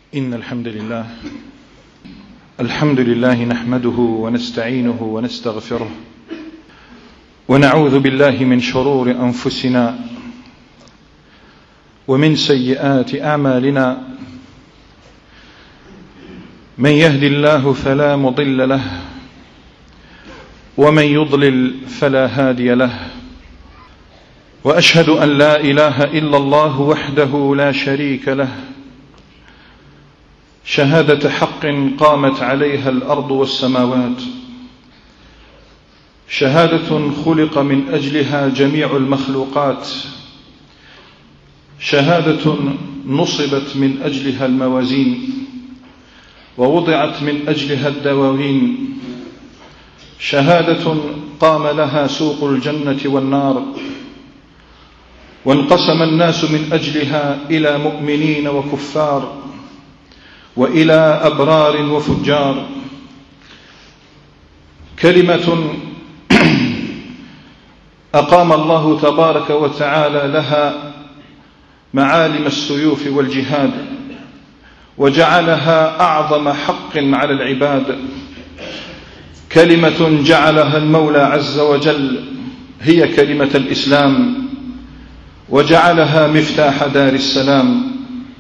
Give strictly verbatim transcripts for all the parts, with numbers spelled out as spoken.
إن الحمد لله الحمد لله نحمده ونستعينه ونستغفره ونعوذ بالله من شرور أنفسنا ومن سيئات أعمالنا. من يهد الله فلا مضل له ومن يضلل فلا هادي له، وأشهد أن لا إله إلا الله وحده لا شريك له شهادة حق قامت عليها الأرض والسماوات، شهادة خلق من أجلها جميع المخلوقات، شهادة نصبت من أجلها الموازين ووضعت من أجلها الدواوين، شهادة قام لها سوق الجنة والنار، وانقسم الناس من أجلها إلى مؤمنين وكفار وإلى أبرار وفجار. كلمة أقام الله تبارك وتعالى لها معالم السيوف والجهاد، وجعلها أعظم حق على العباد. كلمة جعلها المولى عز وجل هي كلمة الإسلام، وجعلها مفتاح دار السلام.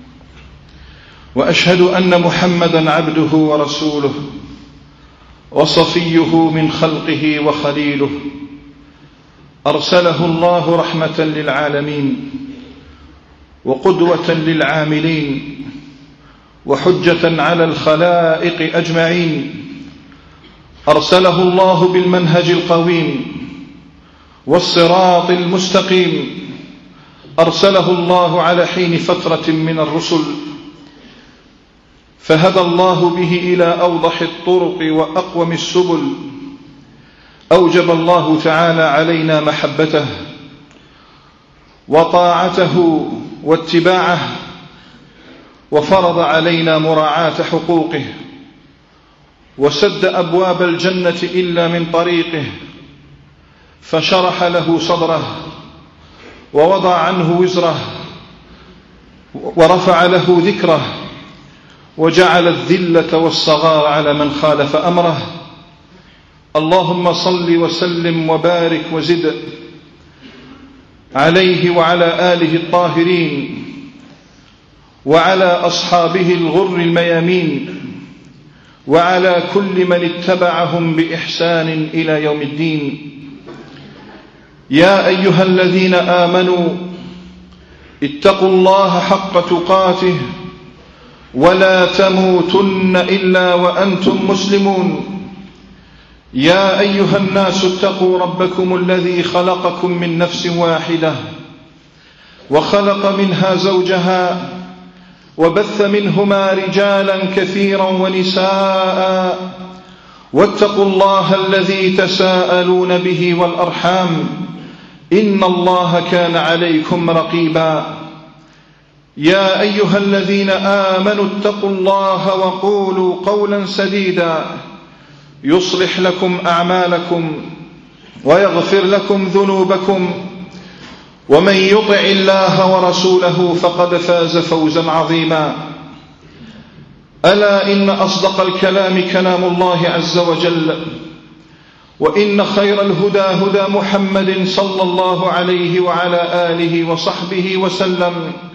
وأشهد أن محمدًا عبده ورسوله وصفيه من خلقه وخليله، أرسله الله رحمة للعالمين وقدوة للعاملين وحجة على الخلائق أجمعين. أرسله الله بالمنهج القويم والصراط المستقيم، أرسله الله على حين فترة من الرسل، فهدى الله به إلى أوضح الطرق وأقوم السبل. أوجب الله تعالى علينا محبته وطاعته واتباعه، وفرض علينا مراعاة حقوقه، وسد أبواب الجنة إلا من طريقه، فشرح له صدره ووضع عنه وزره ورفع له ذكره، وجعل الذلة والصغار على من خالف أمره. اللهم صل وسلم وبارك وزد عليه وعلى آله الطاهرين وعلى أصحابه الغر الميامين وعلى كل من اتبعهم بإحسان إلى يوم الدين. يا أيها الذين آمنوا اتقوا الله حق تقاته ولا تموتن إلا وأنتم مسلمون. يا أيها الناس اتقوا ربكم الذي خلقكم من نفس واحدة وخلق منها زوجها وبث منهما رجالا كثيرا ونساء، واتقوا الله الذي تساءلون به والأرحام، إن الله كان عليكم رقيبا. يا أيها الذين آمنوا اتقوا الله وقولوا قولا سديدا يصلح لكم أعمالكم ويغفر لكم ذنوبكم، ومن يطع الله ورسوله فقد فاز فوزا عظيما. ألا إن أصدق الكلام كلام الله عز وجل، وإن خير الهدى هدى محمد صلى الله عليه وعلى آله وصحبه وسلم،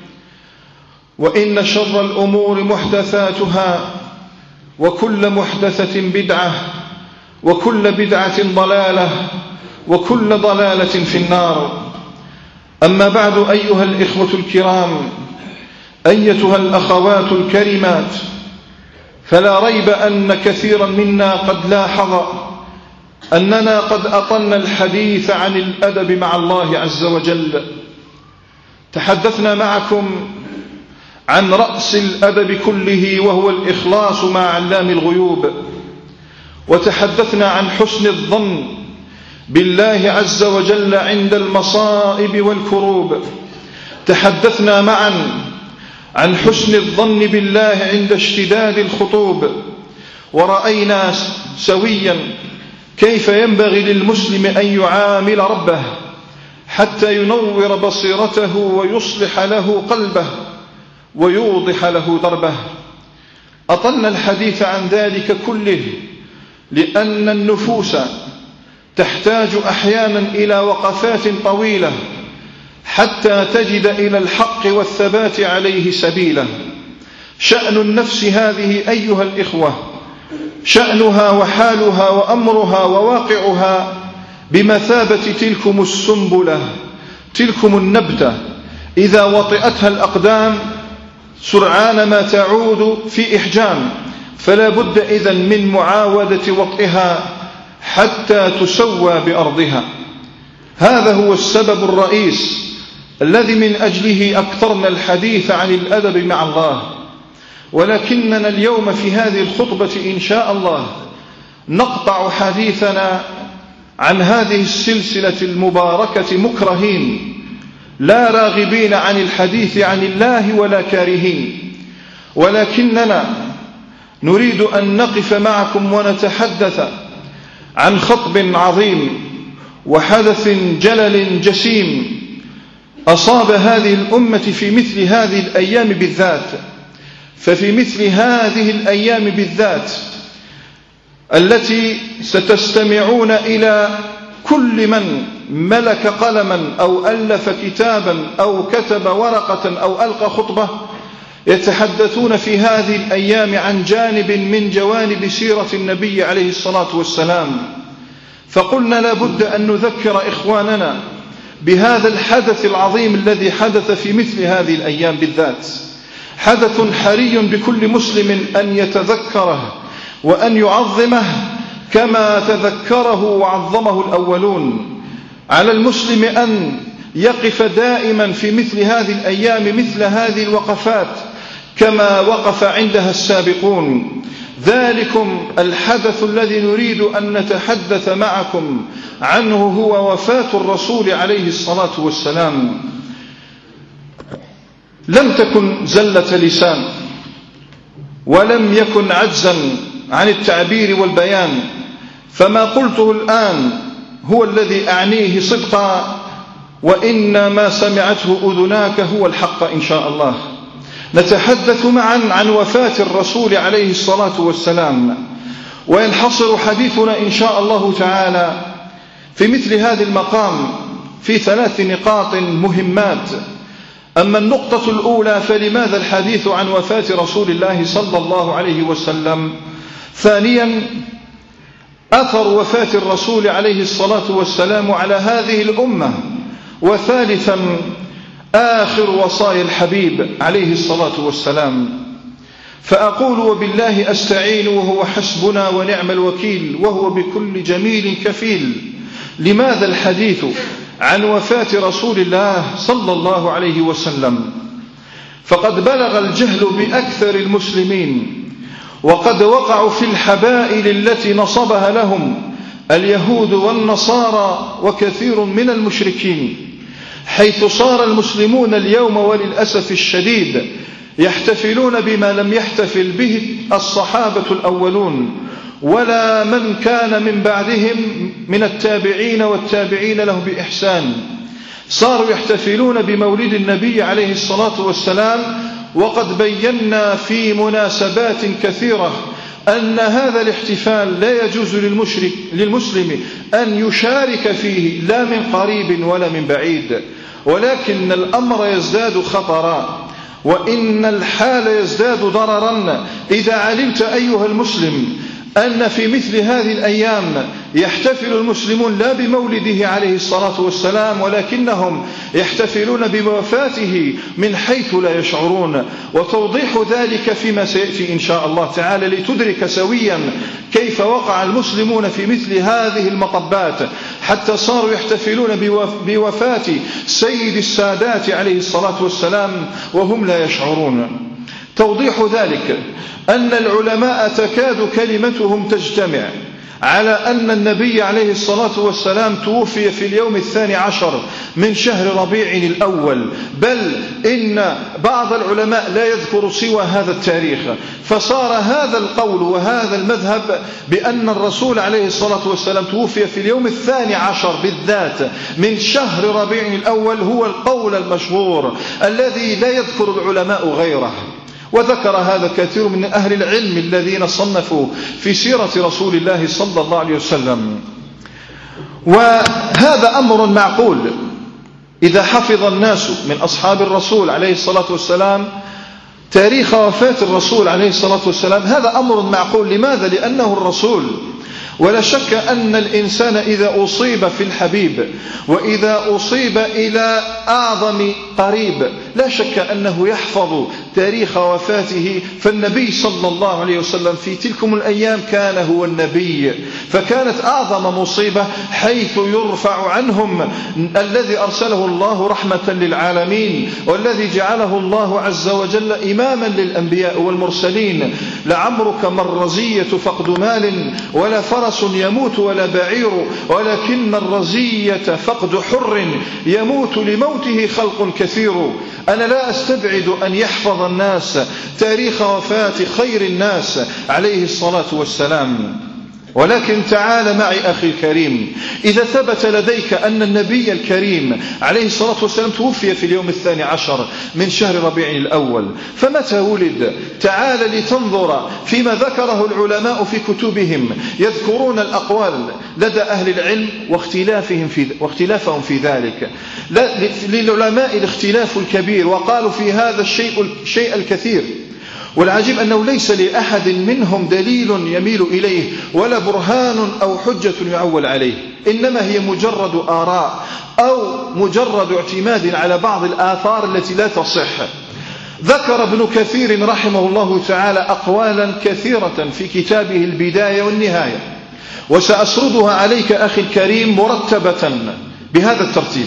وإن شر الأمور محدثاتها، وكل محدثة بدعة، وكل بدعة ضلالة، وكل ضلالة في النار. أما بعد، أيها الإخوة الكرام، أيتها الأخوات الكريمات، فلا ريب أن كثيرا منا قد لاحظ أننا قد أطلنا الحديث عن الأدب مع الله عز وجل. تحدثنا معكم عن رأس الأدب كله، وهو الإخلاص مع علام الغيوب، وتحدثنا عن حسن الظن بالله عز وجل عند المصائب والكروب. تحدثنا معا عن حسن الظن بالله عند اشتداد الخطوب، ورأينا سويا كيف ينبغي للمسلم أن يعامل ربه حتى ينور بصيرته ويصلح له قلبه ويوضح له دربه. أطلنا الحديث عن ذلك كله لأن النفوس تحتاج أحيانا إلى وقفات طويلة حتى تجد إلى الحق والثبات عليه سبيلا. شأن النفس هذه أيها الإخوة، شأنها وحالها وأمرها وواقعها بمثابة تلكم السنبلة، تلكم النبتة إذا وطئتها الأقدام سرعان ما تعود في إحجام، فلا بد إذن من معاودة وطئها حتى تسوى بأرضها. هذا هو السبب الرئيس الذي من أجله أكثرنا الحديث عن الأدب مع الله. ولكننا اليوم في هذه الخطبة إن شاء الله نقطع حديثنا عن هذه السلسلة المباركة مكرهين، لا راغبين عن الحديث عن الله ولا كارهين، ولكننا نريد أن نقف معكم ونتحدث عن خطب عظيم وحدث جلل جسيم أصاب هذه الأمة في مثل هذه الأيام بالذات. ففي مثل هذه الأيام بالذات التي ستستمعون إلى كل من ملك قلما أو ألف كتابا أو كتب ورقة أو ألقى خطبة يتحدثون في هذه الأيام عن جانب من جوانب سيرة النبي عليه الصلاة والسلام، فقلنا لا بد أن نذكر إخواننا بهذا الحدث العظيم الذي حدث في مثل هذه الأيام بالذات. حدث حري بكل مسلم أن يتذكره وأن يعظمه كما تذكره وعظمه الأولون. على المسلم أن يقف دائما في مثل هذه الأيام مثل هذه الوقفات كما وقف عندها السابقون. ذلكم الحدث الذي نريد أن نتحدث معكم عنه هو وفاة الرسول عليه الصلاة والسلام. لم تكن زلة لسان ولم يكن عجزا عن التعبير والبيان، فما قلته الآن هو الذي أعنيه صدقا، وإن ما سمعته أذناك هو الحق إن شاء الله. نتحدث معا عن وفاة الرسول عليه الصلاة والسلام، وينحصر حديثنا إن شاء الله تعالى في مثل هذا المقام في ثلاث نقاط مهمات. أما النقطة الأولى فلماذا الحديث عن وفاة رسول الله صلى الله عليه وسلم؟ ثانيا أثر وفاة الرسول عليه الصلاة والسلام على هذه الأمة. وثالثا آخر وصايا الحبيب عليه الصلاة والسلام. فأقول وبالله أستعين وهو حسبنا ونعم الوكيل وهو بكل جميل كفيل. لماذا الحديث عن وفاة رسول الله صلى الله عليه وسلم؟ فقد بلغ الجهل بأكثر المسلمين، وقد وقعوا في الحبائل التي نصبها لهم اليهود والنصارى وكثير من المشركين، حيث صار المسلمون اليوم وللأسف الشديد يحتفلون بما لم يحتفل به الصحابة الأولون ولا من كان من بعدهم من التابعين والتابعين له بإحسان. صاروا يحتفلون بمولد النبي عليه الصلاة والسلام، وقد بينا في مناسبات كثيرة أن هذا الاحتفال لا يجوز للمشرك للمسلم أن يشارك فيه لا من قريب ولا من بعيد، ولكن الأمر يزداد خطرا وإن الحال يزداد ضررا إذا علمت أيها المسلم أن في مثل هذه الأيام يحتفل المسلمون لا بمولده عليه الصلاة والسلام، ولكنهم يحتفلون بوفاته من حيث لا يشعرون. وتوضيح ذلك فيما سيأتي إن شاء الله تعالى لتدرك سويا كيف وقع المسلمون في مثل هذه المطبات حتى صاروا يحتفلون بوفاة سيد السادات عليه الصلاة والسلام وهم لا يشعرون. توضيح ذلك أن العلماء تكاد كلمتهم تجتمع على أن النبي عليه الصلاة والسلام توفي في اليوم الثاني عشر من شهر ربيع الأول، بل إن بعض العلماء لا يذكر سوى هذا التاريخ. فصار هذا القول وهذا المذهب بأن الرسول عليه الصلاة والسلام توفي في اليوم الثاني عشر بالذات من شهر ربيع الأول هو القول المشهور الذي لا يذكر العلماء غيره. وذكر هذا كثير من أهل العلم الذين صنفوا في سيرة رسول الله صلى الله عليه وسلم. وهذا أمر معقول إذا حفظ الناس من أصحاب الرسول عليه الصلاة والسلام تاريخ وفاة الرسول عليه الصلاة والسلام، هذا أمر معقول. لماذا؟ لأنه الرسول. ولا شك أن الإنسان إذا أصيب في الحبيب وإذا أصيب إلى أعظم قريب لا شك أنه يحفظ تاريخ وفاته. فالنبي صلى الله عليه وسلم في تلكم الأيام كان هو النبي، فكانت أعظم مصيبة حيث يرفع عنهم الذي أرسله الله رحمة للعالمين والذي جعله الله عز وجل إماما للأنبياء والمرسلين. لعمرك ما الرزية فقد مال ولا فرس يموت ولا بعير، ولكن الرزية فقد حر يموت لموته خلق كثير. أنا لا أستبعد أن يحفظ الناس تاريخ وفاة خير الناس عليه الصلاة والسلام، ولكن تعال معي أخي الكريم، إذا ثبت لديك أن النبي الكريم عليه الصلاة والسلام توفي في اليوم الثاني عشر من شهر ربيع الأول، فمتى ولد؟ تعال لتنظر فيما ذكره العلماء في كتبهم، يذكرون الأقوال لدى أهل العلم واختلافهم في واختلافهم في ذلك. للعلماء الاختلاف الكبير، وقالوا في هذا الشيء الشيء الكثير. والعجيب أنه ليس لأحد منهم دليل يميل إليه ولا برهان أو حجة يعول عليه، إنما هي مجرد آراء أو مجرد اعتماد على بعض الآثار التي لا تصح. ذكر ابن كثير رحمه الله تعالى أقوالا كثيرة في كتابه البداية والنهاية، وسأسردها عليك أخي الكريم مرتبة بهذا الترتيب.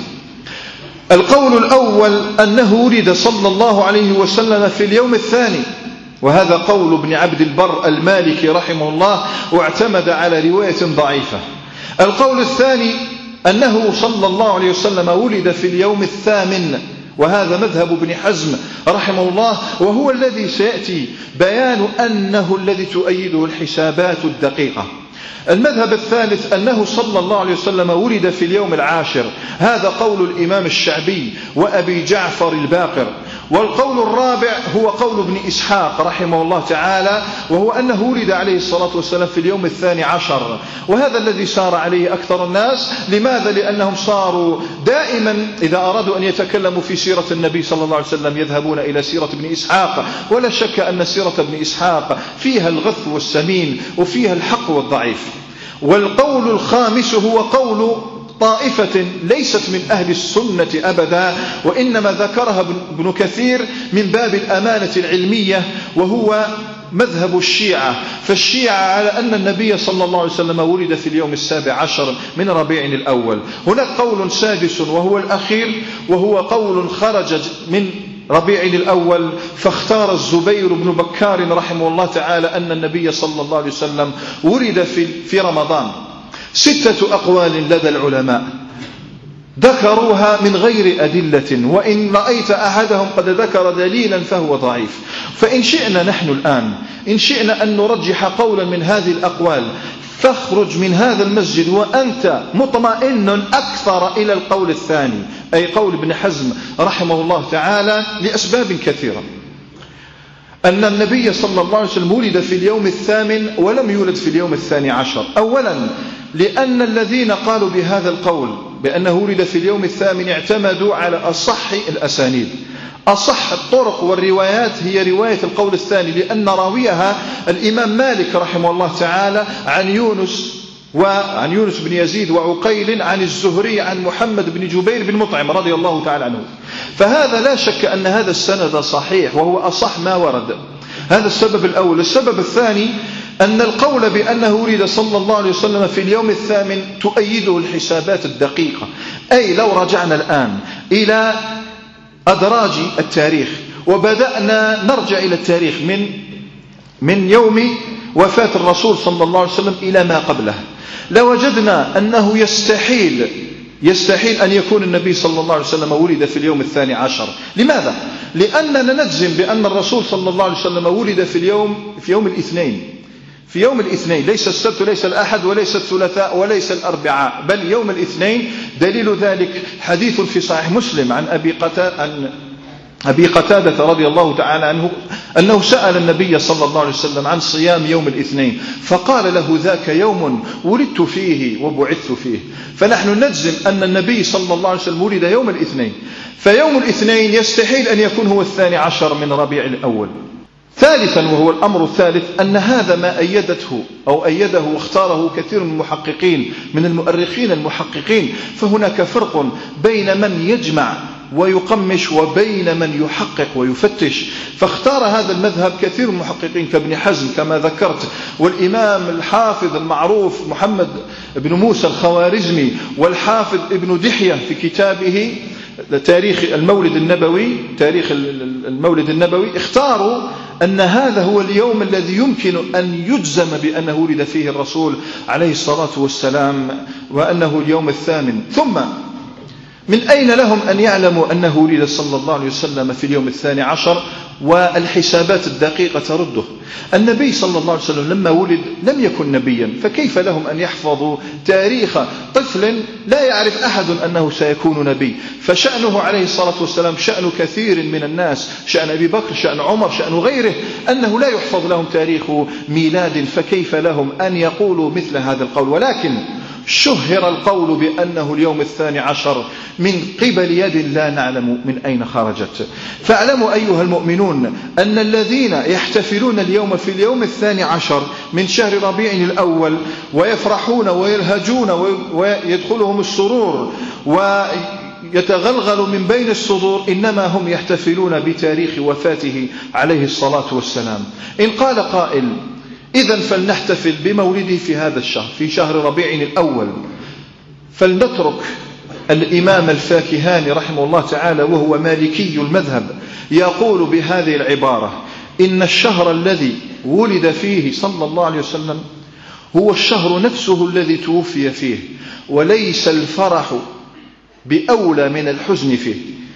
القول الأول أنه ولد صلى الله عليه وسلم في اليوم الثاني، وهذا قول ابن عبد البر المالكي رحمه الله، واعتمد على رواية ضعيفة. القول الثاني أنه صلى الله عليه وسلم ولد في اليوم الثامن، وهذا مذهب ابن حزم رحمه الله، وهو الذي سيأتي بيان أنه الذي تؤيده الحسابات الدقيقة. المذهب الثالث أنه صلى الله عليه وسلم ولد في اليوم العاشر، هذا قول الإمام الشعبي وأبي جعفر الباقر. والقول الرابع هو قول ابن إسحاق رحمه الله تعالى، وهو أنه ولد عليه الصلاة والسلام في اليوم الثاني عشر، وهذا الذي سار عليه أكثر الناس. لماذا؟ لأنهم صاروا دائما إذا أرادوا أن يتكلموا في سيرة النبي صلى الله عليه وسلم يذهبون إلى سيرة ابن إسحاق، ولا شك أن سيرة ابن إسحاق فيها الغث والسمين وفيها الحق والضعيف. والقول الخامس هو قول طائفة ليست من أهل السنة أبدا، وإنما ذكرها ابن كثير من باب الأمانة العلمية، وهو مذهب الشيعة. فالشيعة على أن النبي صلى الله عليه وسلم ولد في اليوم السابع عشر من ربيع الأول. هناك قول سادس وهو الأخير، وهو قول خرج من ربيع الأول، فاختار الزبير بن بكار رحمه الله تعالى أن النبي صلى الله عليه وسلم ولد في, في رمضان. ستة أقوال لدى العلماء ذكروها من غير أدلة، وإن رأيت أحدهم قد ذكر دليلا فهو ضعيف. فإن شئنا نحن الآن إن شئنا أن نرجح قولا من هذه الأقوال، فاخرج من هذا المسجد وأنت مطمئن أكثر إلى القول الثاني، أي قول ابن حزم رحمه الله تعالى، لأسباب كثيرة. أن النبي صلى الله عليه وسلم ولد في اليوم الثامن ولم يولد في اليوم الثاني عشر. أولا لأن الذين قالوا بهذا القول بأنه ولد في اليوم الثامن اعتمدوا على أصح الأسانيد. أصح الطرق والروايات هي رواية القول الثاني، لأن راويها الإمام مالك رحمه الله تعالى عن يونس وعن يونس بن يزيد وعقيل عن الزهري عن محمد بن جبير بن مطعم رضي الله تعالى عنه. فهذا لا شك أن هذا السند صحيح وهو أصح ما ورد. هذا السبب الأول. السبب الثاني أن القول بأنه ولد صلى الله عليه وسلم في اليوم الثامن تؤيده الحسابات الدقيقة. أي لو رجعنا الآن إلى أدراج التاريخ وبدأنا نرجع إلى التاريخ من من يوم وفاة الرسول صلى الله عليه وسلم إلى ما قبله، لوجدنا أنه يستحيل يستحيل أن يكون النبي صلى الله عليه وسلم ولد في اليوم الثاني عشر. لماذا؟ لأننا نجزم بأن الرسول صلى الله عليه وسلم ولد في اليوم في يوم الاثنين في يوم الاثنين ليس السبت وليس الأحد وليس الثلاثاء وليس الأربعاء، بل يوم الاثنين. دليل ذلك حديث في صحيح مسلم عن أبي قتادة عن أبي قتادة رضي الله تعالى عنه أنه سأل النبي صلى الله عليه وسلم عن صيام يوم الاثنين فقال له ذاك يوم ولدت فيه وبعثت فيه. فنحن نجزم أن النبي صلى الله عليه وسلم ولد يوم الاثنين، فيوم الاثنين يستحيل أن يكون هو الثاني عشر من ربيع الأول. ثالثا وهو الأمر الثالث أن هذا ما أيدته أو أيده واختاره كثير من المحققين من المؤرخين المحققين، فهناك فرق بين من يجمع ويقمش وبين من يحقق ويفتش. فاختار هذا المذهب كثير من المحققين كابن حزم كما ذكرت، والإمام الحافظ المعروف محمد بن موسى الخوارزمي، والحافظ ابن دحية في كتابه تاريخ المولد النبوي تاريخ المولد النبوي اختاروا أن هذا هو اليوم الذي يمكن أن يجزم بأنه ولد فيه الرسول عليه الصلاة والسلام، وأنه اليوم الثامن. ثم من أين لهم أن يعلموا أنه ولد صلى الله عليه وسلم في اليوم الثاني عشر؟ والحسابات الدقيقة ترده. النبي صلى الله عليه وسلم لما ولد لم يكن نبيا، فكيف لهم أن يحفظوا تاريخ طفل لا يعرف أحد أنه سيكون نبي؟ فشأنه عليه الصلاة والسلام شأن كثير من الناس، شأن أبي بكر، شأن عمر، شأن غيره، أنه لا يحفظ لهم تاريخ ميلاد، فكيف لهم أن يقولوا مثل هذا القول؟ ولكن شهر القول بأنه اليوم الثاني عشر من قبل يد لا نعلم من أين خرجت. فاعلموا أيها المؤمنون أن الذين يحتفلون اليوم في اليوم الثاني عشر من شهر ربيع الأول ويفرحون ويلهجون ويدخلهم السرور ويتغلغل من بين الصدور، إنما هم يحتفلون بتاريخ وفاته عليه الصلاة والسلام. إن قال قائل إذن فلنحتفل بمولده في هذا الشهر في شهر ربيع الأول، فلنترك الإمام الفاكهاني رحمه الله تعالى وهو مالكي المذهب يقول بهذه العبارة: إن الشهر الذي ولد فيه صلى الله عليه وسلم هو الشهر نفسه الذي توفي فيه، وليس الفرح بأولى من الحزن فيه.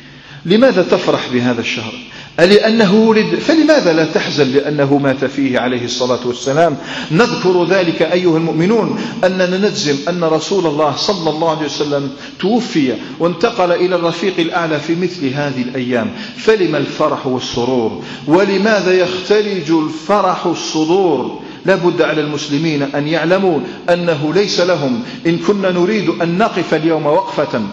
لماذا تفرح بهذا الشهر؟ لأنه ولد، فلماذا لا تحزن لأنه مات فيه عليه الصلاة والسلام؟ نذكر ذلك أيها المؤمنون أننا نجزم أن رسول الله صلى الله عليه وسلم توفي وانتقل إلى الرفيق الأعلى في مثل هذه الأيام، فلما الفرح والسرور؟ ولماذا يختلج الفرح الصدور؟ لابد على المسلمين أن يعلموا أنه ليس لهم، إن كنا نريد أن نقف اليوم وقفة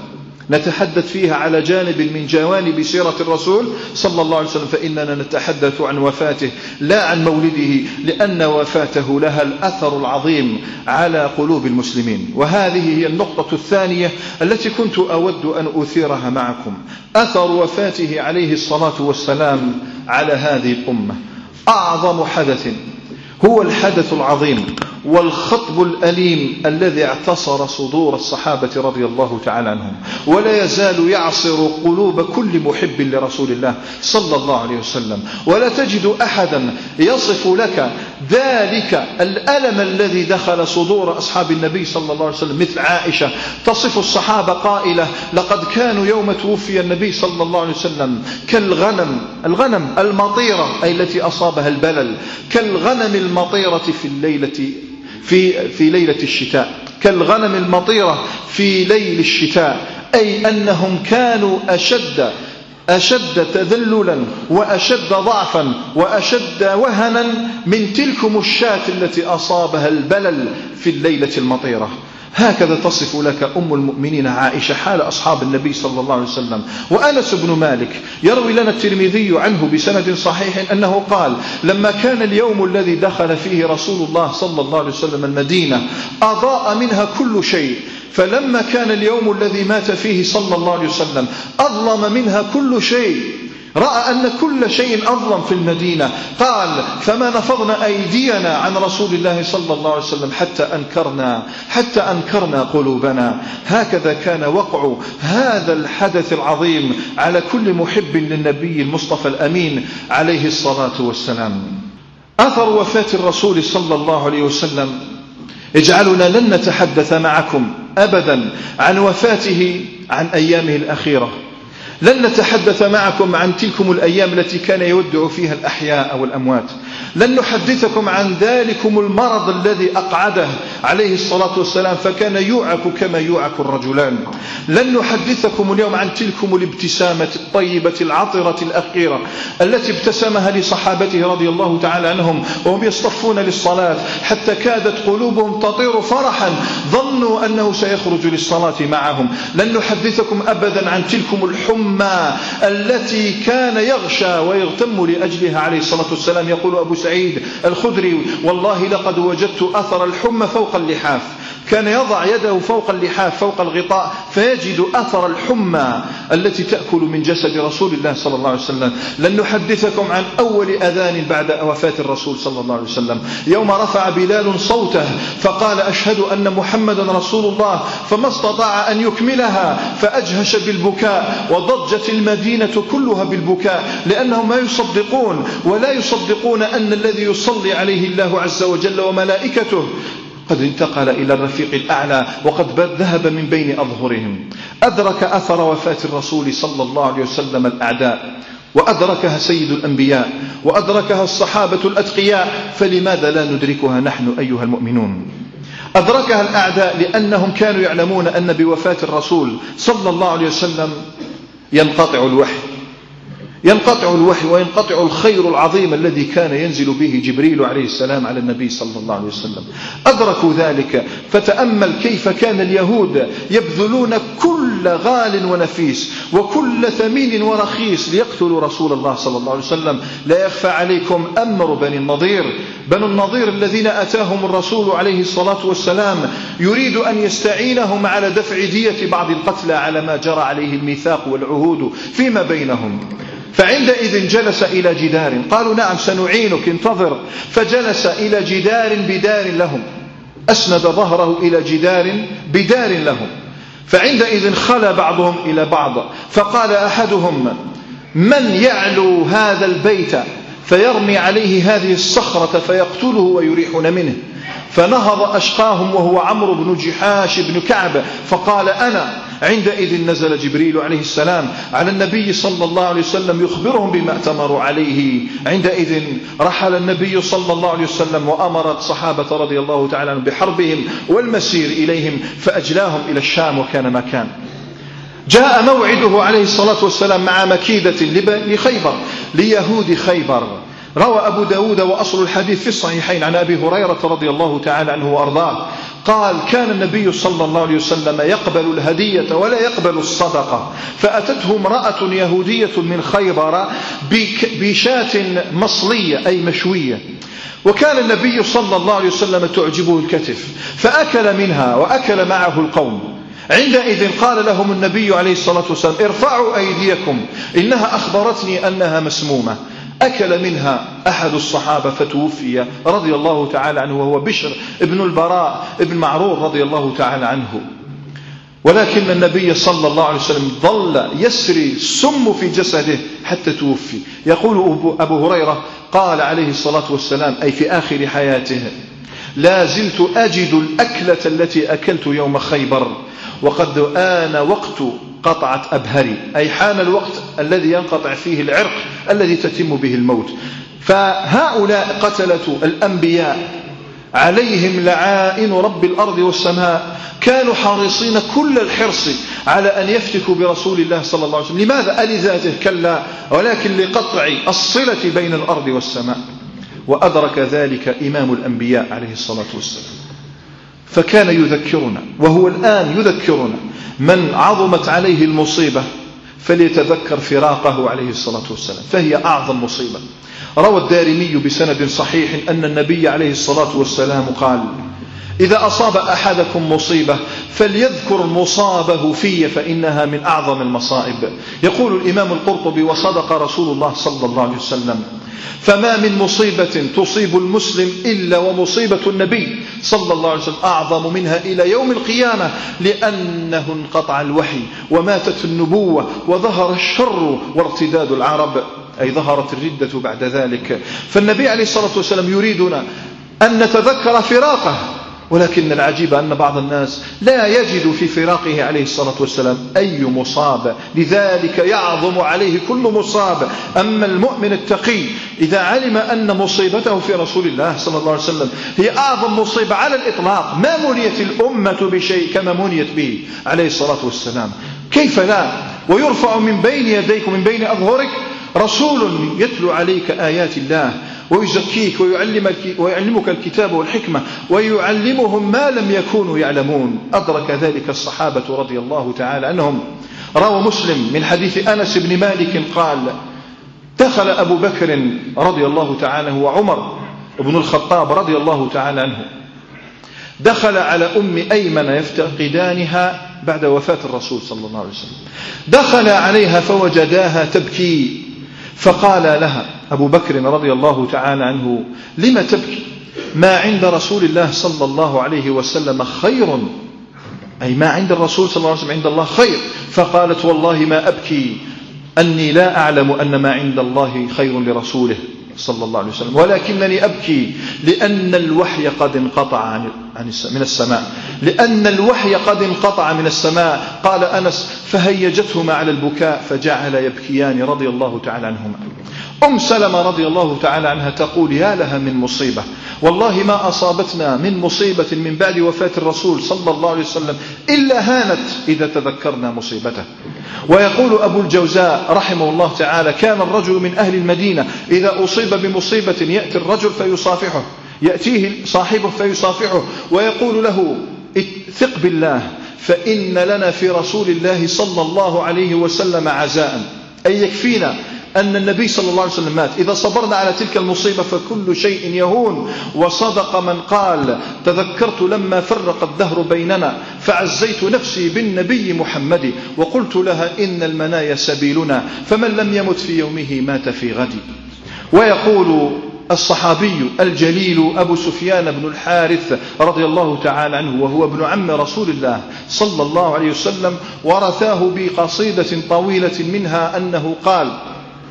نتحدث فيها على جانب من جوانب سيرة الرسول صلى الله عليه وسلم، فإننا نتحدث عن وفاته لا عن مولده، لأن وفاته لها الأثر العظيم على قلوب المسلمين. وهذه هي النقطة الثانية التي كنت أود أن أثيرها معكم، أثر وفاته عليه الصلاة والسلام على هذه الأمة. أعظم حدث هو الحدث العظيم والخطب الأليم الذي اعتصر صدور الصحابة رضي الله تعالى عنهم، ولا يزال يعصر قلوب كل محب لرسول الله صلى الله عليه وسلم. ولا تجد أحدا يصف لك ذلك الألم الذي دخل صدور أصحاب النبي صلى الله عليه وسلم مثل عائشة، تصف الصحابة قائلة: لقد كانوا يوم توفي النبي صلى الله عليه وسلم كالغنم الغنم المطيرة، أي التي أصابها البلل، كالغنم المطيرة في الليلة في في ليلة الشتاء، كالغنم المطيرة في ليل الشتاء، أي أنهم كانوا أشد أشد تذللا وأشد ضعفا وأشد وهنا من تلكم الشاة التي أصابها البلل في الليلة المطيرة. هكذا تصف لك أم المؤمنين عائشة حال أصحاب النبي صلى الله عليه وسلم. وأنس بن مالك يروي لنا الترمذي عنه بسند صحيح أنه قال: لما كان اليوم الذي دخل فيه رسول الله صلى الله عليه وسلم المدينة أضاء منها كل شيء، فلما كان اليوم الذي مات فيه صلى الله عليه وسلم أظلم منها كل شيء، رأى أن كل شيء أظلم في المدينة، قال: فما نفضنا أيدينا عن رسول الله صلى الله عليه وسلم حتى أنكرنا حتى أنكرنا قلوبنا. هكذا كان وقع هذا الحدث العظيم على كل محب للنبي المصطفى الأمين عليه الصلاة والسلام. أثر وفاة الرسول صلى الله عليه وسلم اجعلنا لن نتحدث معكم أبدا عن وفاته عن أيامه الأخيرة، لن نتحدث معكم عن تلكم الأيام التي كان يودع فيها الأحياء والأموات، لن نحدثكم عن ذلكم المرض الذي أقعده عليه الصلاة والسلام، فكان يوعك كما يوعك الرجلان، لن نحدثكم اليوم عن تلكم الابتسامة الطيبة العطرة الأخيرة التي ابتسمها لصحابته رضي الله تعالى عنهم وهم يصطفون للصلاة حتى كادت قلوبهم تطير فرحا، ظنوا أنه سيخرج للصلاة معهم. لن نحدثكم أبدا عن تلكم الحمى التي كان يغشى ويغتم لأجلها عليه الصلاة والسلام. يقول أبو سعيد الخدري: والله لقد وجدت أثر الحمى فوق اللحاف. كان يضع يده فوق اللحاف فوق الغطاء فيجد أثر الحمى التي تأكل من جسد رسول الله صلى الله عليه وسلم. لن نحدثكم عن أول أذان بعد وفاة الرسول صلى الله عليه وسلم، يوم رفع بلال صوته فقال: أشهد أن محمدا رسول الله، فما استطاع أن يكملها فأجهش بالبكاء، وضجت المدينة كلها بالبكاء، لأنهم ما يصدقون ولا يصدقون أن الذي يصلي عليه الله عز وجل وملائكته قد انتقل إلى الرفيق الأعلى وقد ذهب من بين أظهرهم. أدرك أثر وفاة الرسول صلى الله عليه وسلم الأعداء، وأدركها سيد الأنبياء، وأدركها الصحابة الأتقياء، فلماذا لا ندركها نحن أيها المؤمنون؟ أدركها الأعداء لأنهم كانوا يعلمون أن بوفاة الرسول صلى الله عليه وسلم ينقطع الوحي ينقطع الوحي وينقطع الخير العظيم الذي كان ينزل به جبريل عليه السلام على النبي صلى الله عليه وسلم. أدركوا ذلك. فتأمل كيف كان اليهود يبذلون كل غال ونفيس وكل ثمين ورخيص ليقتلوا رسول الله صلى الله عليه وسلم. لا يخفى عليكم أمر بني النضير بنو النضير الذين أتاهم الرسول عليه الصلاة والسلام يريد أن يستعينهم على دفع دية بعض القتلى على ما جرى عليه الميثاق والعهود فيما بينهم. فعندئذ جلس إلى جدار، قالوا: نعم سنعينك، انتظر. فجلس إلى جدار بدار لهم، أسند ظهره إلى جدار بدار لهم. فعندئذ خلى بعضهم إلى بعض، فقال أحدهم: من يعلو هذا البيت فيرمي عليه هذه الصخرة فيقتله ويريحون منه؟ فنهض أشقاهم وهو عمرو بن جحاش بن كعب فقال: أنا. عندئذ نزل جبريل عليه السلام على النبي صلى الله عليه وسلم يخبرهم بما ائتمروا عليه. عندئذ رحل النبي صلى الله عليه وسلم وأمر الصحابة رضي الله تعالى عنهم بحربهم والمسير إليهم، فأجلاهم إلى الشام وكان ما كان. جاء موعده عليه الصلاة والسلام مع مكيدة لخيبر ليهود خيبر. روى أبو داود وأصل الحديث في الصحيحين عن أبي هريرة رضي الله تعالى عنه وأرضاه قال: كان النبي صلى الله عليه وسلم يقبل الهدية ولا يقبل الصدقة، فأتته امرأة يهودية من خيبر بشاة مصلية أي مشوية، وكان النبي صلى الله عليه وسلم تعجبه الكتف، فأكل منها وأكل معه القوم. عندئذ قال لهم النبي عليه الصلاة والسلام: ارفعوا أيديكم، إنها أخبرتني أنها مسمومة. أكل منها أحد الصحابة فتوفي رضي الله تعالى عنه، وهو بشر ابن البراء ابن معرور رضي الله تعالى عنه. ولكن النبي صلى الله عليه وسلم ظل يسري السم في جسده حتى توفي. يقول أبو هريرة قال عليه الصلاة والسلام أي في آخر حياته: لا زلت أجد الأكلة التي أكلت يوم خيبر، وقد آن وقت قطعت أبهري، أي حان الوقت الذي ينقطع فيه العرق الذي تتم به الموت. فهؤلاء قتلة الأنبياء عليهم لعائن رب الأرض والسماء كانوا حريصين كل الحرص على أن يفتكوا برسول الله صلى الله عليه وسلم. لماذا؟ ألذاته؟ كلا، ولكن لقطع الصلة بين الأرض والسماء. وأدرك ذلك إمام الأنبياء عليه الصلاة والسلام، فكان يذكرنا وهو الآن يذكرنا: من عظمت عليه المصيبة فليتذكر فراقه عليه الصلاة والسلام، فهي أعظم مصيبة. روى الدارمي بسند صحيح أن النبي عليه الصلاة والسلام قال: إذا أصاب أحدكم مصيبة فليذكر مصابه في فإنها من أعظم المصائب. يقول الإمام القرطبي: وصدق رسول الله صلى الله عليه وسلم، فما من مصيبة تصيب المسلم إلا ومصيبة النبي صلى الله عليه وسلم أعظم منها إلى يوم القيامة، لأنه انقطع الوحي وماتت النبوة وظهر الشر وارتداد العرب، أي ظهرت الردة بعد ذلك. فالنبي عليه الصلاة والسلام يريدنا أن نتذكر فراقه ولكن العجيب أن بعض الناس لا يجد في فراقه عليه الصلاة والسلام أي مصاب، لذلك يعظم عليه كل مصاب. أما المؤمن التقي إذا علم أن مصيبته في رسول الله صلى الله عليه وسلم هي أعظم مصيبة على الإطلاق، ما منيت الأمة بشيء كما منيت به عليه الصلاة والسلام، كيف لا؟ ويرفع من بين يديك ومن بين أظهرك رسول يتلو عليك آيات الله ويزكيك ويعلمك, ويعلمك الكتاب والحكمة ويعلمهم ما لم يكونوا يعلمون. أدرك ذلك الصحابة رضي الله تعالى عنهم. روى مسلم من حديث أنس بن مالك قال: دخل أبو بكر رضي الله تعالى وعمر بن الخطاب رضي الله تعالى عنه، دخل على أم أيمن يفتقدانها بعد وفاة الرسول صلى الله عليه وسلم، دخل عليها فوجداها تبكي، فقال لها أبو بكر رضي الله تعالى عنه: لم تبكي؟ ما عند رسول الله صلى الله عليه وسلم خير، أي ما عند الرسول صلى الله عليه وسلم عند الله خير. فقالت: والله ما أبكي أني لا أعلم أن ما عند الله خير لرسوله صلى الله عليه وسلم، ولكنني أبكي لأن الوحي قد انقطع عن من السماء، لأن الوحي قد انقطع من السماء. قال أنس: فهيجتهما على البكاء فجعل يبكيان رضي الله تعالى عنهما. أم سلمة رضي الله تعالى عنها تقول: يا لها من مصيبة، والله ما أصابتنا من مصيبة من بعد وفاة الرسول صلى الله عليه وسلم إلا هانت إذا تذكرنا مصيبته. ويقول أبو الجوزاء رحمه الله تعالى: كان الرجل من أهل المدينة إذا أصيب بمصيبة يأتي الرجل فيصافحه، يأتيه صاحبه فيصافحه ويقول له: ثق بالله فإن لنا في رسول الله صلى الله عليه وسلم عزاء، أي يكفينا أن النبي صلى الله عليه وسلم مات، إذا صبرنا على تلك المصيبة فكل شيء يهون. وصدق من قال: تذكرت لما فرق الدهر بيننا فعزيت نفسي بالنبي محمد، وقلت لها إن المنايا سبيلنا، فمن لم يمت في يومه مات في غد. ويقول الصحابي الجليل أبو سفيان بن الحارث رضي الله تعالى عنه، وهو ابن عم رسول الله صلى الله عليه وسلم، ورثاه بقصيدة طويلة منها أنه قال: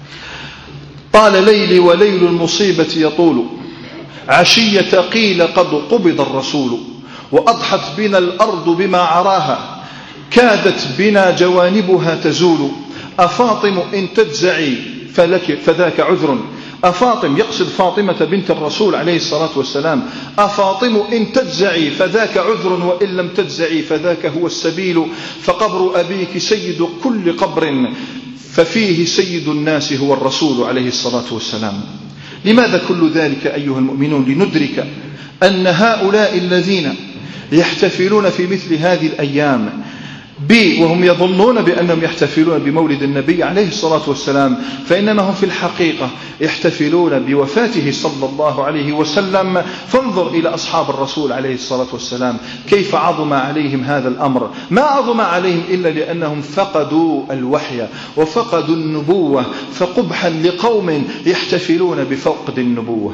طال ليلي وليل المصيبة يطول، عشية قيل قد قبض الرسول، وأضحت بنا الأرض بما عراها، كادت بنا جوانبها تزول، أفاطم إن تجزعي فلك فذاك عذر. أفاطم يقصد فاطمة بنت الرسول عليه الصلاة والسلام: أفاطم إن تجزعي فذاك عذر، وإن لم تجزعي فذاك هو السبيل، فقبر أبيك سيد كل قبر، ففيه سيد الناس هو الرسول عليه الصلاة والسلام. لماذا كل ذلك أيها المؤمنون؟ لندرك أن هؤلاء الذين يحتفلون في مثل هذه الأيام بي وهم يظنون بأنهم يحتفلون بمولد النبي عليه الصلاة والسلام، فإنما هم في الحقيقة يحتفلون بوفاته صلى الله عليه وسلم. فانظر إلى أصحاب الرسول عليه الصلاة والسلام كيف عظم عليهم هذا الأمر، ما عظم عليهم إلا لأنهم فقدوا الوحي وفقدوا النبوة، فقبحا لقوم يحتفلون بفقد النبوة.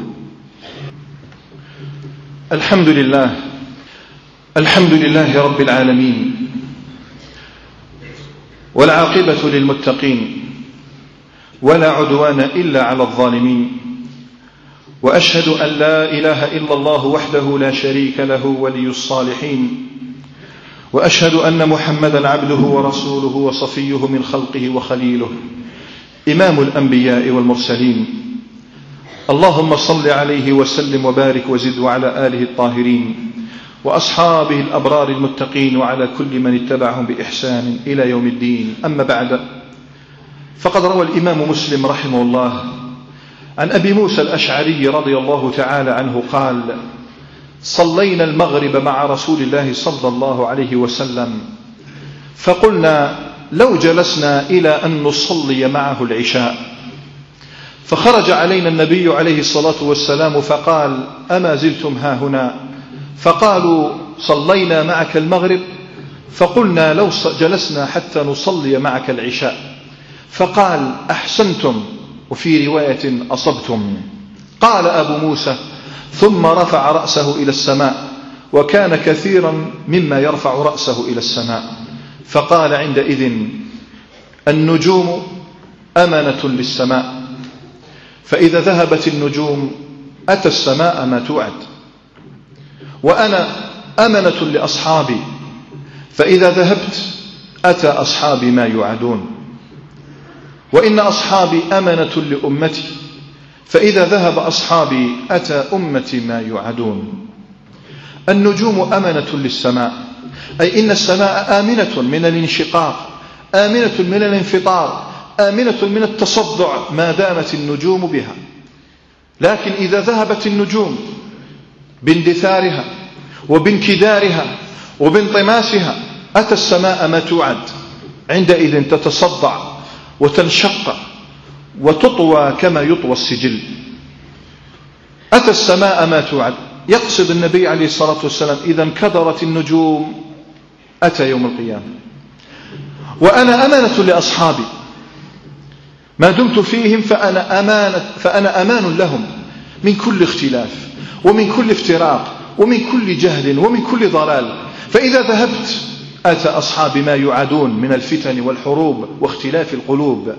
الحمد لله، الحمد لله رب العالمين، والعاقبة للمتقين، ولا عدوان إلا على الظالمين، وأشهد أن لا إله إلا الله وحده لا شريك له ولي الصالحين، وأشهد أن محمدا عبده ورسوله وصفيه من خلقه وخليله، إمام الأنبياء والمرسلين. اللهم صل عليه وسلم وبارك وزد وعلى آله الطاهرين وأصحابه الأبرار المتقين وعلى كل من اتبعهم بإحسان إلى يوم الدين. أما بعد، فقد روى الإمام مسلم رحمه الله عن أبي موسى الأشعري رضي الله تعالى عنه قال: صلينا المغرب مع رسول الله صلى الله عليه وسلم، فقلنا لو جلسنا إلى أن نصلي معه العشاء، فخرج علينا النبي عليه الصلاة والسلام فقال: أما زلتم ها هنا؟ فقالوا: صلينا معك المغرب، فقلنا لو جلسنا حتى نصلي معك العشاء. فقال: أحسنتم، وفي رواية أصبتم. قال أبو موسى: ثم رفع رأسه إلى السماء، وكان كثيرا مما يرفع رأسه إلى السماء، فقال عندئذ: النجوم أمنة للسماء، فإذا ذهبت النجوم أتى السماء ما توعد، وأنا أمنة لأصحابي فإذا ذهبت أتى أصحابي ما يوعدون، وإن أصحابي أمنة لأمتي فإذا ذهب أصحابي أتى أمتي ما يوعدون. النجوم أمنة للسماء، أي إن السماء آمنة من الانشقاق، آمنة من الانفطار، آمنة من التصدع ما دامت النجوم بها. لكن إذا ذهبت النجوم باندثارها وبانكدارها وبانطماسها أتى السماء ما توعد، عندئذ تتصدع وتنشق وتطوى كما يطوى السجل. أتى السماء ما توعد، يقصد النبي عليه الصلاة والسلام إذا انكدرت النجوم أتى يوم القيامة. وأنا أمانة لأصحابي ما دمت فيهم، فأنا, أمانة فأنا أمان لهم من كل اختلاف ومن كل افتراق ومن كل جهل ومن كل ضلال. فإذا ذهبت أتى أصحابي ما يعادون من الفتن والحروب واختلاف القلوب.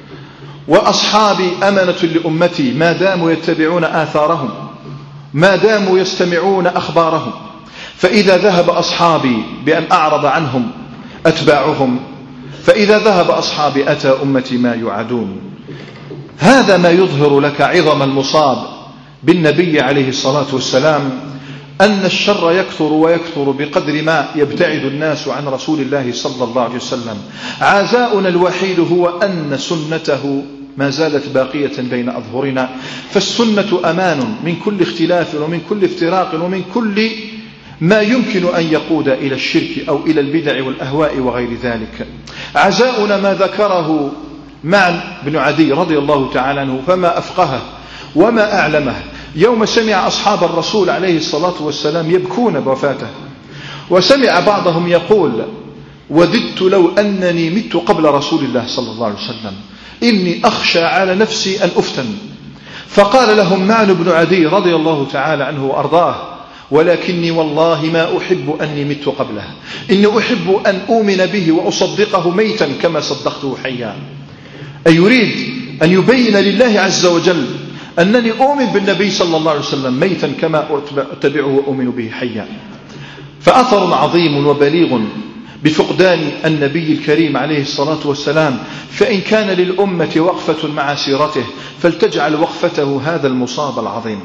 وأصحابي أمانة لأمتي ما داموا يتبعون آثارهم، ما داموا يستمعون أخبارهم. فإذا ذهب أصحابي بأن أعرض عنهم أتباعهم، فإذا ذهب أصحابي أتى أمتي ما يعادون. هذا ما يظهر لك عظم المصاب بالنبي عليه الصلاة والسلام، أن الشر يكثر ويكثر بقدر ما يبتعد الناس عن رسول الله صلى الله عليه وسلم. عزاؤنا الوحيد هو أن سنته ما زالت باقية بين أظهرنا، فالسنة أمان من كل اختلاف ومن كل افتراق ومن كل ما يمكن أن يقود إلى الشرك أو إلى البدع والأهواء وغير ذلك. عزاؤنا ما ذكره معن بن عدي رضي الله تعالى عنه، فما أفقهه وما أعلمه يوم سمع أصحاب الرسول عليه الصلاة والسلام يبكون بوفاته، وسمع بعضهم يقول: وددت لو أنني مت قبل رسول الله صلى الله عليه وسلم، إني أخشى على نفسي أن أفتن. فقال لهم معن بن عدي رضي الله تعالى عنه وأرضاه: ولكني والله ما أحب أني مت قبله، إني أحب أن أؤمن به وأصدقه ميتا كما صدقته حيا. أي يريد أن يبين لله عز وجل أنني أؤمن بالنبي صلى الله عليه وسلم ميتا كما أتبعه وأؤمن به حيا. فأثر عظيم وبليغ بفقدان النبي الكريم عليه الصلاة والسلام، فإن كان للأمة وقفة مع سيرته فلتجعل وقفته هذا المصاب العظيم.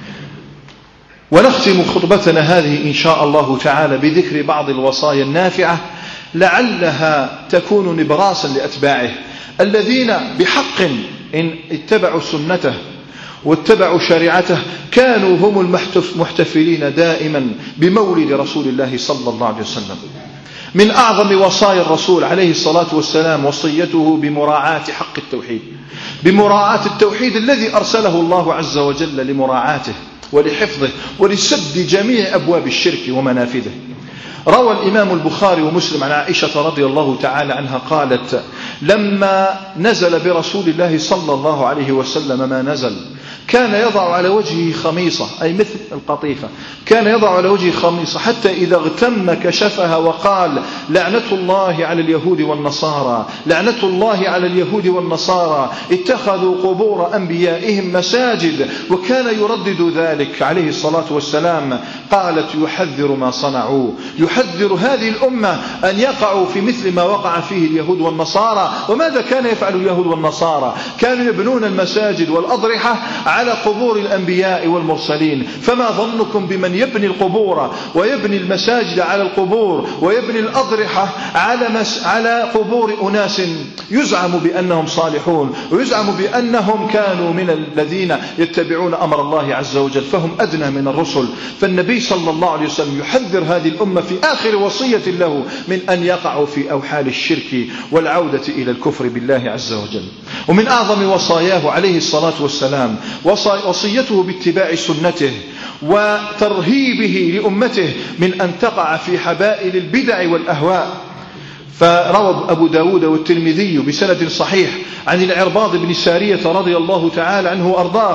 ونختم خطبتنا هذه إن شاء الله تعالى بذكر بعض الوصايا النافعة لعلها تكون نبراسا لأتباعه الذين بحق إن اتبعوا سنته واتبعوا شريعته كانوا هم المحتفلين دائما بمولد رسول الله صلى الله عليه وسلم. من أعظم وصايا الرسول عليه الصلاة والسلام وصيته بمراعاة حق التوحيد، بمراعاة التوحيد الذي أرسله الله عز وجل لمراعاته ولحفظه ولسد جميع أبواب الشرك ومنافذه. روى الإمام البخاري ومسلم عن عائشة رضي الله تعالى عنها قالت: لما نزل برسول الله صلى الله عليه وسلم ما نزل كان يضع على وجهه خميصة، أي مثل القطيفة، كان يضع على وجهه خميصة حتى إذا اغتم كشفها وقال: لعنة الله على اليهود والنصارى، لعنة الله على اليهود والنصارى اتخذوا قبور أنبيائهم مساجد. وكان يردد ذلك عليه الصلاة والسلام. قالت: يحذر ما صنعوا، يحذر هذه الأمة أن يقعوا في مثل ما وقع فيه اليهود والنصارى. وماذا كان يفعل اليهود والنصارى؟ كانوا يبنون المساجد والأضرحة على قبور الأنبياء والمرسلين. فما ظنكم بمن يبني القبور ويبني المساجد على القبور ويبني الأضرحة على, مس... على قبور أناس يزعم بأنهم صالحون ويزعم بأنهم كانوا من الذين يتبعون أمر الله عز وجل، فهم أدنى من الرسل. فالنبي صلى الله عليه وسلم يحذر هذه الأمة في آخر وصية له من أن يقعوا في أوحال الشرك والعودة إلى الكفر بالله عز وجل. ومن أعظم وصاياه عليه الصلاة والسلام وصيته باتباع سنته وترهيبه لأمته من أن تقع في حبائل البدع والأهواء. فروى أبو داود والترمذي بسند صحيح عن العرباض بن سارية رضي الله تعالى عنه وأرضاه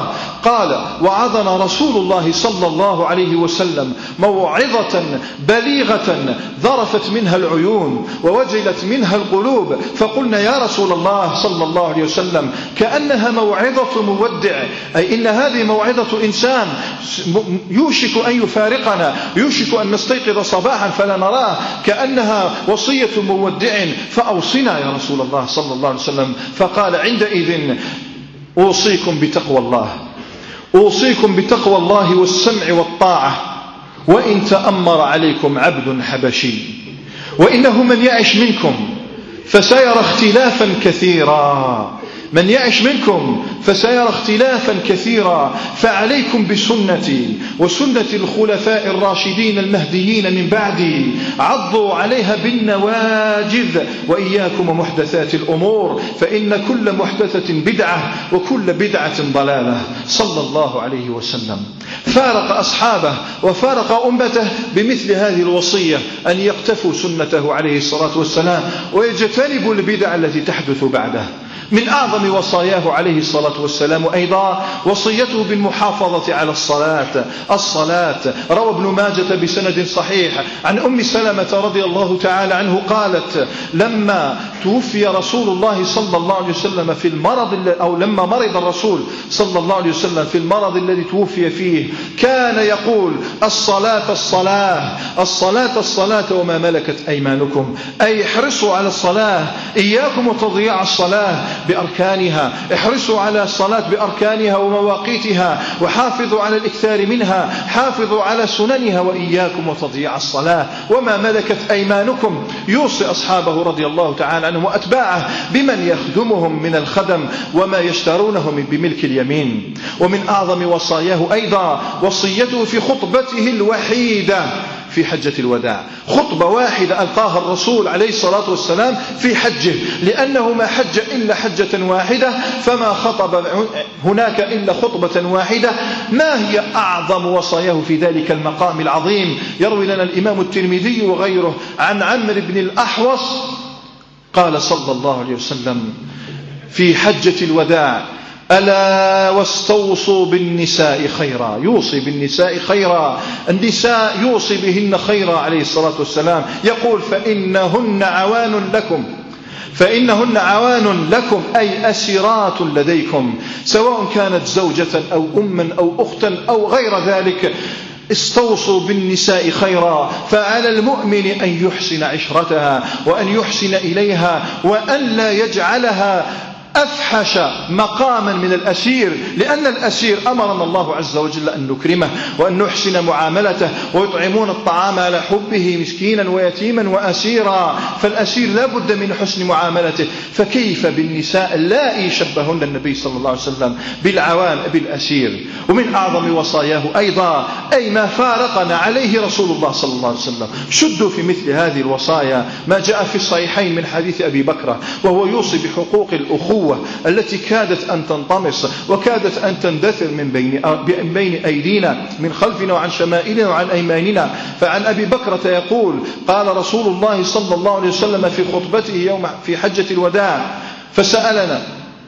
قال: وعظنا رسول الله صلى الله عليه وسلم موعظة بليغة ذرفت منها العيون ووجلت منها القلوب، فقلنا: يا رسول الله صلى الله عليه وسلم كأنها موعظة مودع، أي إن هذه موعظة إنسان يوشك أن يفارقنا، يوشك أن نستيقظ صباحا فلا نراه، كأنها وصية مودع، فأوصنا يا رسول الله صلى الله عليه وسلم. فقال عندئذ: أوصيكم بتقوى الله، أوصيكم بتقوى الله والسمع والطاعة، وإن تأمر عليكم عبد حبشي، وإنه من يعش منكم فسيرى اختلافا كثيرا، من يعش منكم فسيرى اختلافا كثيرا، فعليكم بسنتي وسنة الخلفاء الراشدين المهديين من بعدي، عضوا عليها بالنواجذ، وإياكم ومحدثات الأمور، فإن كل محدثة بدعة وكل بدعة ضلالة. صلى الله عليه وسلم فارق أصحابه وفارق أمته بمثل هذه الوصية، أن يقتفوا سنته عليه الصلاة والسلام ويجتنبوا البدع التي تحدث بعده. من أعظم وصاياه عليه الصلاة والسلام أيضا وصيته بالمحافظة على الصلاة. الصلاة روى ابن ماجة بسند صحيح عن أم سلمة رضي الله تعالى عنه قالت: لما توفي رسول الله صلى الله عليه وسلم في المرض، أو لما مرض الرسول صلى الله عليه وسلم في المرض الذي توفي فيه، كان يقول: الصلاة الصلاة الصلاة الصلاة وما ملكت أيمانكم، أي احرصوا على الصلاة، إياكم وتضييع الصلاة بأركانها، احرصوا على الصلاة بأركانها ومواقيتها، وحافظوا على الإكثار منها، حافظوا على سننها، وإياكم وتضييع الصلاة وما ملكت أيمانكم. يوصي أصحابه رضي الله تعالى عنهم وأتباعه بمن يخدمهم من الخدم وما يشترونه بملك اليمين. ومن أعظم وصاياه أيضا وصيته في خطبته الوحيدة في حجة الوداع، خطبة واحدة ألقاها الرسول عليه الصلاة والسلام في حجه، لأنه ما حج إلا حجة واحدة، فما خطب هناك إلا خطبة واحدة. ما هي أعظم وصاياه في ذلك المقام العظيم؟ يروي لنا الإمام الترمذي وغيره عن عمرو بن الأحوص قال صلى الله عليه وسلم في حجة الوداع: ألا واستوصوا بالنساء خيرا، يوصي بالنساء خيرا، النساء يوصي بهن خيرا عليه الصلاة والسلام، يقول: فإنهن عوان لكم، فإنهن عوان لكم، أي أسيرات لديكم، سواء كانت زوجة أو أما أو أختا أو غير ذلك. استوصوا بالنساء خيرا، فعلى المؤمن أن يحسن عشرتها وأن يحسن إليها، وأن لا يجعلها أفحش مقاما من الأسير، لأن الأسير أمرنا الله عز وجل أن نكرمه وأن نحسن معاملته، ويطعمون الطعام على حبه مسكينا ويتيما وأسيرا، فالأسير لا بد من حسن معاملته، فكيف بالنساء اللائي شبهن النبي صلى الله عليه وسلم بالعوان بالأسير. ومن أعظم وصاياه أيضا أي ما فارقنا عليه رسول الله صلى الله عليه وسلم. شدوا في مثل هذه الوصايا ما جاء في الصحيحين من حديث أبي بكر، وهو يوصي بحقوق الأخوة التي كادت أن تنطمس وكادت أن تندثر من بين, بين أيدينا، من خلفنا وعن شمائلنا وعن أيماننا. فعن أبي بكرة يقول: قال رسول الله صلى الله عليه وسلم في خطبته يوم في حجة الوداع، فسألنا: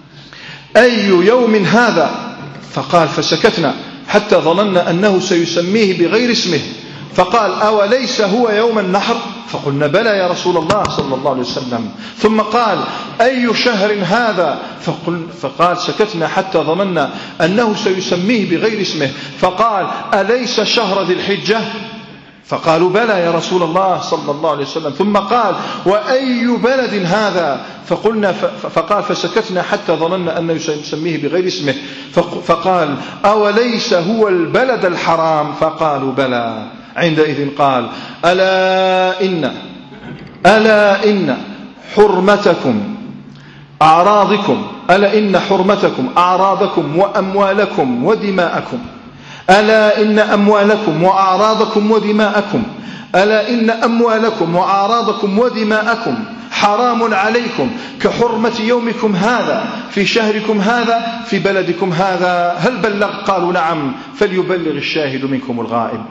أي يوم هذا؟ فقال: فسكتنا حتى ظننا أنه سيسميه بغير اسمه، فقال: أوليس هو يوم النحر؟ فقلنا: بلى يا رسول الله صلى الله عليه وسلم. ثم قال: أي شهر هذا؟ فقل فقال: سكتنا حتى ظننا أنه سيسميه بغير اسمه، فقال: أليس شهر ذي الحجة؟ فقالوا: بلى يا رسول الله صلى الله عليه وسلم. ثم قال: وأي بلد هذا؟ فقلنا فقال: فسكتنا حتى ظننا أنه سيسميه بغير اسمه، فقال: أوليس هو البلد الحرام؟ فقالوا: بلى. عندئذ قال: ألا إن ألا إن حرمتكم أعراضكم ألا إن حرمتكم أعراضكم وأموالكم ودماءكم ألا إن أموالكم وأعراضكم ودماءكم ألا إن أموالكم وأعراضكم ودماءكم حرام عليكم كحرمة يومكم هذا في شهركم هذا في بلدكم هذا. هل بلغ؟ قالوا: نعم. فليبلغ الشاهد منكم الغائب.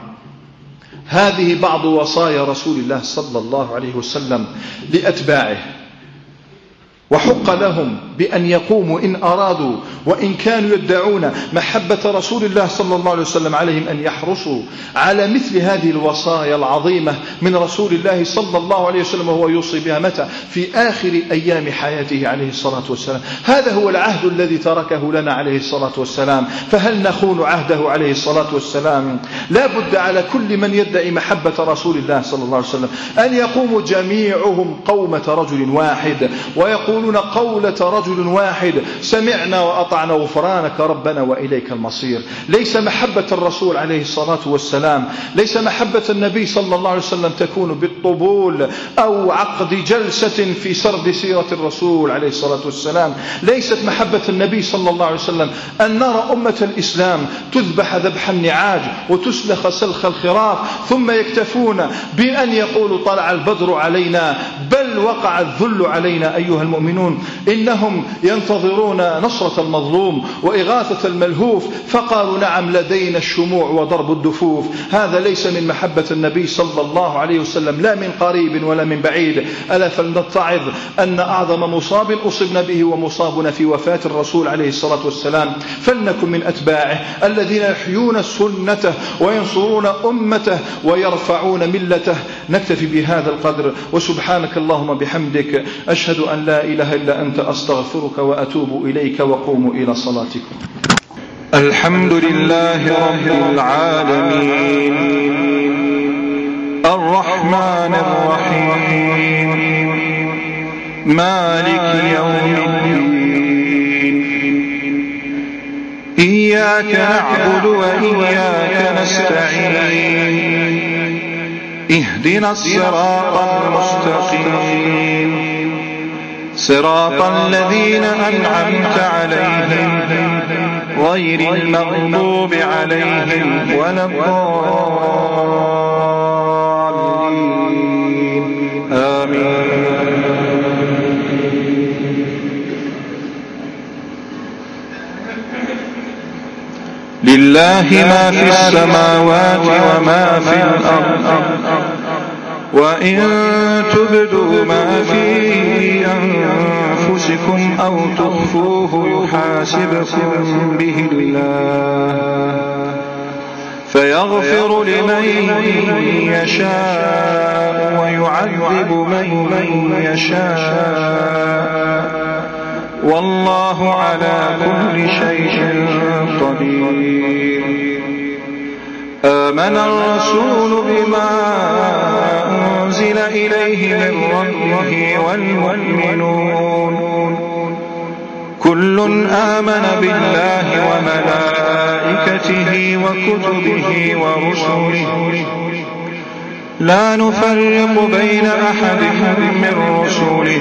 هذه بعض وصايا رسول الله صلى الله عليه وسلم لأتباعه. وحق لهم بأن يقوموا إن أرادوا وإن كانوا يدعون محبة رسول الله صلى الله عليه وسلم، عليهم أن يحرصوا على مثل هذه الوصايا العظيمة من رسول الله صلى الله عليه وسلم، وهو يوصي بها متى؟ في آخر أيام حياته عليه الصلاة والسلام. هذا هو العهد الذي تركه لنا عليه الصلاة والسلام، فهل نخون عهده عليه الصلاة والسلام؟ لا بد على كل من يدعي محبة رسول الله صلى الله عليه وسلم أن يقوموا جميعهم قومة رجل واحد ويقولون قولة رجل واحد: سمعنا وأطعنا غفرانك ربنا وإليك المصير. ليس محبة الرسول عليه الصلاة والسلام، ليس محبة النبي صلى الله عليه وسلم تكون بالطبول أو عقد جلسة في سرد سيرة الرسول عليه الصلاة والسلام. ليست محبة النبي صلى الله عليه وسلم أن نرى أمة الإسلام تذبح ذبح النعاج وتسلخ سلخ الخراف ثم يكتفون بأن يقولوا طلع البدر علينا، بل وقع الذل علينا أيها المؤمنون. إنهم ينتظرون نصرة المظلوم وإغاثة الملهوف، فقالوا نعم لدينا الشموع وضرب الدفوف. هذا ليس من محبة النبي صلى الله عليه وسلم، لا من قريب ولا من بعيد. ألا فلنتعظ أن أعظم مصاب أصبنا به ومصابنا في وفاة الرسول عليه الصلاة والسلام، فلنكن من أتباعه الذين يحيون سنته وينصرون أمته ويرفعون ملته. نكتفي بهذا القدر، وسبحانك اللهم بحمدك، أشهد أن لا إله إلا أنت، أستغفرك وأتوب إليك، وقوموا إلى صلاتكم. الحمد لله رب العالمين، الرحمن الرحيم، مالك يوم الدين، إياك نعبد وإياك نستعين، اهدنا الصراط المستقيم، صراط الذين أنعمت عليهم غير المغضوب عليهم ولا الضالين، آمين. لله ما في السماوات وما في الأرض، وإن تبدوا ما في أنفسكم أو تخفوه يحاسبكم به الله، فيغفر لمن يشاء ويعذب من يشاء، والله على كل شيء قدير. آمن الرسول بما أنزل إليه من ربه والمؤمنون كل آمن بالله وملائكته وكتبه ورسله لا نفرق بين أحد من رسله،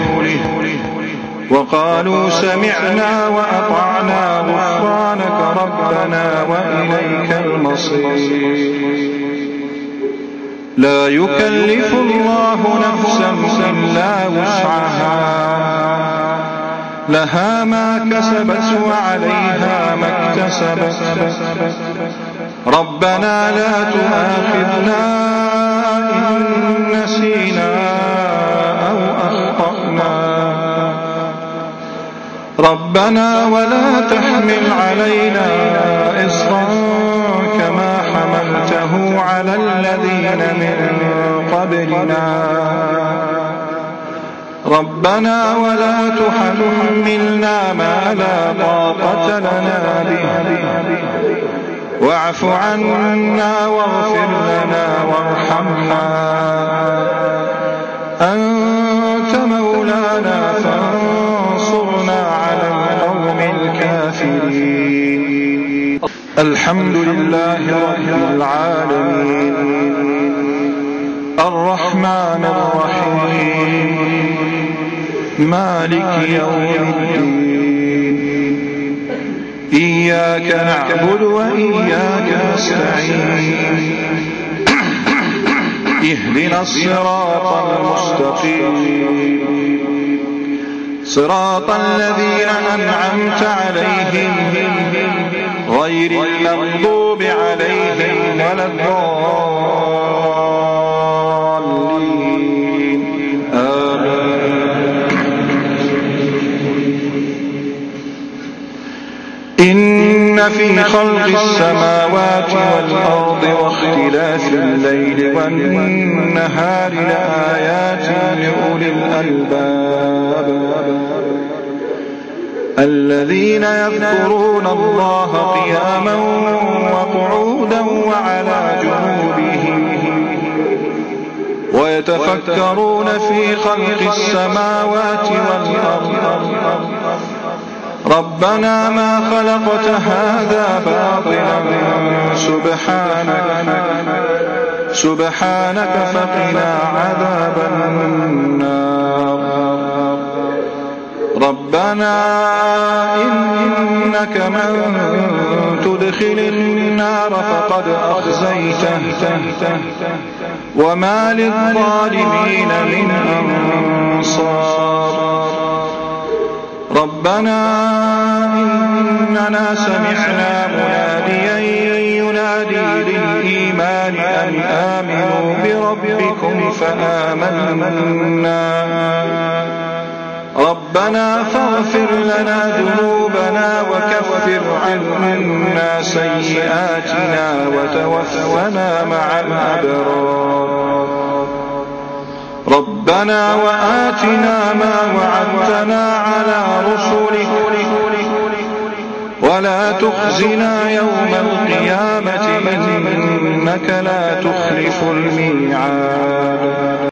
وقالوا سمعنا وأطعنا غفرانك ربنا وإليك المصير. لا يكلف الله نفسا إلا وسعها، لها ما كسبت وعليها ما اكتسبت، ربنا لا تؤاخذنا إن نسينا أو أخطأنا، ربنا ولا تحمل علينا إصرا كما حملته على الذين من قبلنا، ربنا ولا تحملنا ما لا طاقة لنا به، واعف عنا واغفر لنا وارحمنا، أنت مولانا فانصرنا على القوم الكافرين. الحمد لله رب العالمين، الرحمن الرحيم، مالك يوم الدين، إياك نعبد وإياك نستعين، اهدنا الصراط المستقيم، صراط الذين أنعمت عليهم غير المغضوب عليهم ولا الضالين، آمين. إن في خلق السماوات والأرض واختلاف الليل والنهار لآيات لأولي الألباب الذين يذكرون الله قياما وقعودا وعلى جنوبهم ويتفكرون في خلق السماوات والأرض ربنا ما خلقت هذا باطلا سبحانك سبحانك فقنا عذاب النار ربنا إنك من تدخل النار فقد أخزيته وما للظالمين من أنصار ربنا إننا سمعنا مناديا ينادي للإيمان أن آمنوا بربكم فآمنا ربنا فاغفر لنا ذنوبنا وكفر عنا سيئاتنا وتوفنا مع الأبرار ربنا وآتنا ما وعدتنا على رسلك ولا تخزنا يوم القيامة إنك لا تخلف الميعاد.